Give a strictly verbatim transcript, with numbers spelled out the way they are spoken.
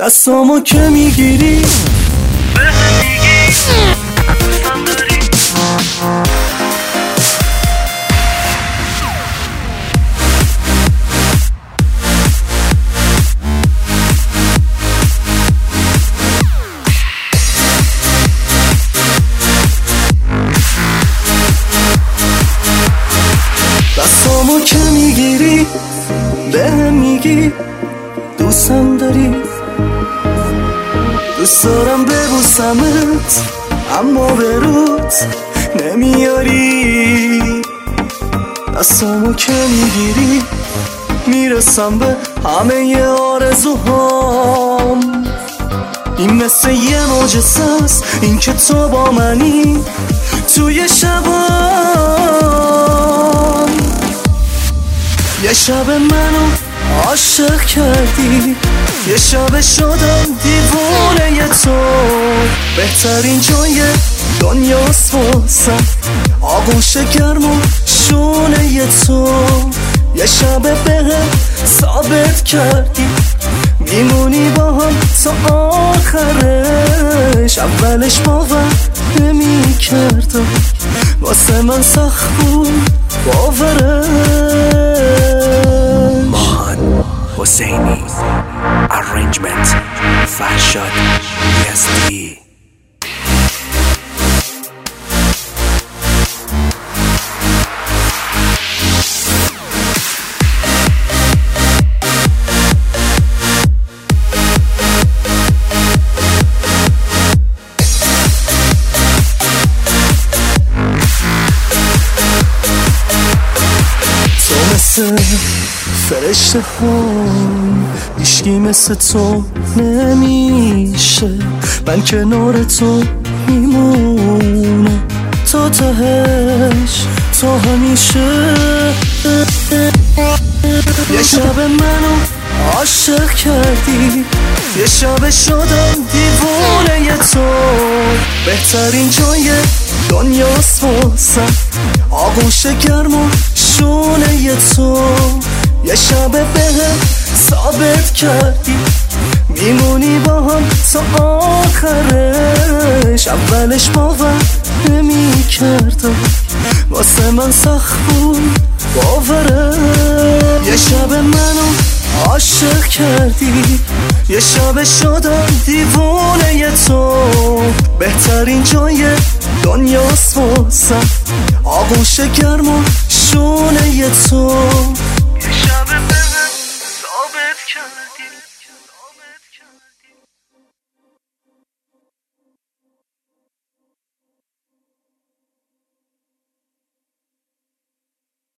دستامو که میگیری به هم میگی دوستم داری. دستامو که میگیری به هم میگی دوستم داری. دوست دارم ببوسمت اما به رود نمیاری. دستامو که میگیری میرسم به همه آرزوهام. این مثل یه معجزه است این که تو با منی توی شبام. یه شب منو عاشق کردی، یه شب شدم دیوونه تو. بهترین جای دنیاست واسم آغوش گرم و شونه تو. یه شب بهم ثابت کردی میمونی با هم تا آخرش. اولش باور نمی کردم واسه من سخت بود باورش. حسینی Arrangement فرشاد یزدی. تو مثل فرشته هم هیچکی مثل تو نمیشه. من کنار تو میمونم تا تهش تو همیشه. یه شب منو عاشق کردی، یه شب شدم دیوونه تو. بهترین جای دنیاست واسم آغوش گرم و شونه تو. یه شب بهم ثابت کردی میمونی با هم تا آخرش. اولش باور نمی کردم واسه من سخت بود باورش. یه شب منو عاشق کردی، یه شب شدم دیوونه تو. بهترین جای دنیاست واسم آغوش گرم و شونه تو.